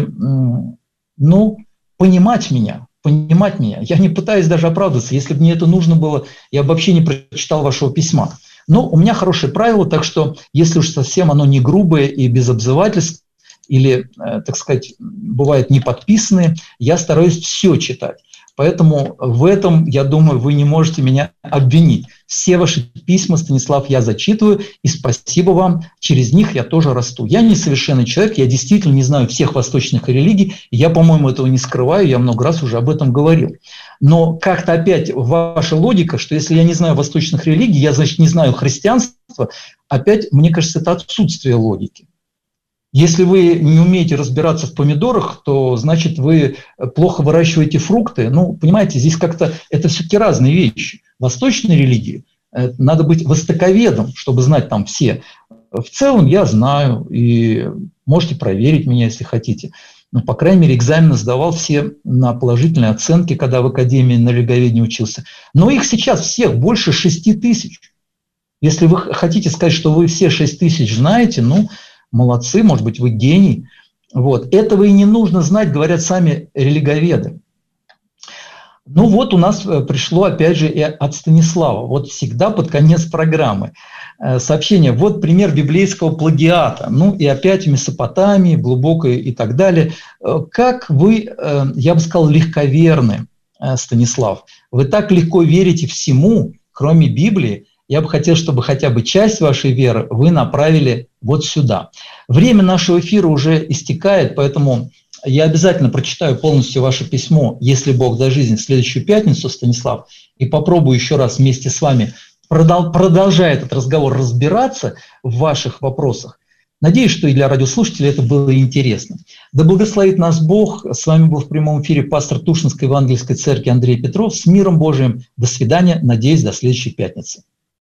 S2: ну, понимать меня, понимать меня. Я не пытаюсь даже оправдываться. Если бы мне это нужно было, я бы вообще не прочитал вашего письма. Но у меня хорошее правило, так что если уж совсем оно не грубое и без обзывательств, или, так сказать, бывает неподписанные, я стараюсь все читать. Поэтому в этом, я думаю, вы не можете меня обвинить. Все ваши письма, Станислав, я зачитываю, и спасибо вам, через них я тоже расту. Я не совершенный человек, я действительно не знаю всех восточных религий, я, по-моему, этого не скрываю, я много раз уже об этом говорил. Но как-то опять ваша логика, что если я не знаю восточных религий, я, значит, не знаю христианства, опять, мне кажется, это отсутствие логики. Если вы не умеете разбираться в помидорах, то, значит, вы плохо выращиваете фрукты. Ну, понимаете, здесь как-то это все-таки разные вещи. Восточные религии, надо быть востоковедом, чтобы знать там все. В целом я знаю, и можете проверить меня, если хотите. ну, по крайней мере, экзамены сдавал все на положительные оценки, когда в Академии на религоведении учился. Но их сейчас всех больше шести тысяч. Если вы хотите сказать, что вы все шесть тысяч знаете, ну, молодцы, может быть, вы гений. Вот. Этого и не нужно знать, говорят сами религоведы. Ну вот у нас пришло, опять же, и от Станислава. Вот всегда под конец программы сообщение. Вот пример библейского плагиата. Ну и опять в Месопотамии, глубокой и так далее. Как вы, я бы сказал, легковерны, Станислав. Вы так легко верите всему, кроме Библии. Я бы хотел, чтобы хотя бы часть вашей веры вы направили вот сюда. Время нашего эфира уже истекает, поэтому я обязательно прочитаю полностью ваше письмо, если Бог даст жизнь, в следующую пятницу, Станислав, и попробую еще раз вместе с вами, продолжая этот разговор, разбираться в ваших вопросах. Надеюсь, что и для радиослушателей это было интересно. Да благословит нас Бог. С вами был в прямом эфире пастор Тушинской Евангельской церкви Андрей Петров. С миром Божиим. До свидания. Надеюсь, до следующей пятницы.